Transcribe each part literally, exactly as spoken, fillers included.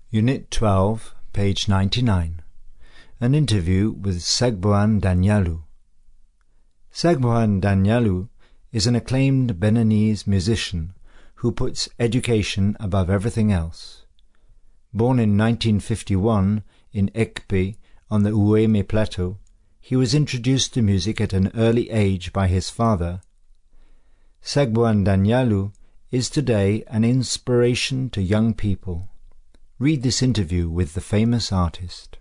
Unit twelve, page ninety-nine. An interview with Segboan Danyalu. Segboan Danyalu is an acclaimed Beninese musician who puts education above everything else. Born in nineteen fifty-one in Ekpe on the Ouémé Plateau, he was introduced to music at an early age by his father. Segboan Danyalu is today an inspiration to young people. Read this interview with the famous artist.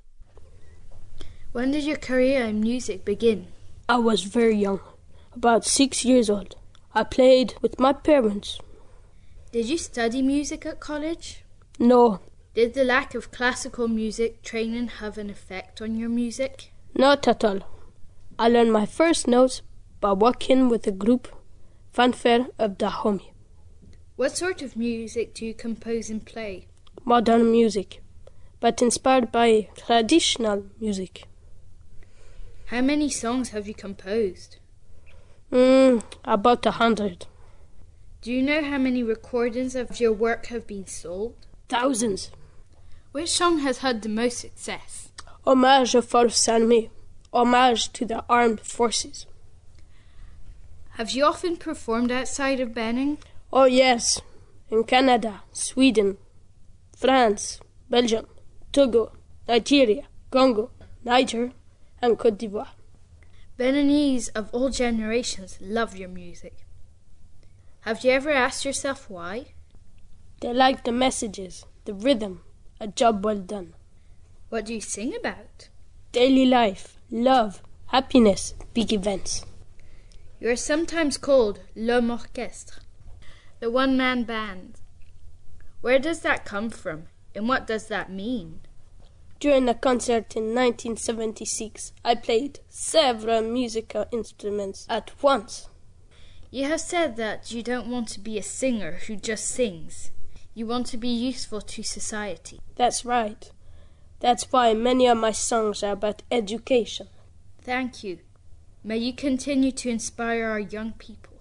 When did your career in music begin? I was very young, about six years old. I played with my parents. Did you study music at college? No. Did the lack of classical music training have an effect on your music? Not at all. I learned my first notes by working with the group Fanfare of Dahomey. What sort of music do you compose and play? Modern music, but inspired by traditional music. How many songs have you composed? Mm, about a hundred. Do you know how many recordings of your work have been sold? Thousands. Which song has had the most success? Hommage aux forces armées. Homage to the armed forces. Have you often performed outside of Benin? Oh yes, in Canada, Sweden, France, Belgium, Togo, Nigeria, Congo, Niger, and Côte d'Ivoire. Beninese of all generations love your music. Have you ever asked yourself why? They like the messages, the rhythm, a job well done. What do you sing about? Daily life, love, happiness, big events. You are sometimes called l'homme orchestre, the one-man band. Where does that come from, and what does that mean? During a concert in nineteen seventy-six, I played several musical instruments at once. You have said that you don't want to be a singer who just sings. You want to be useful to society. That's right. That's why many of my songs are about education. Thank you. May you continue to inspire our young people.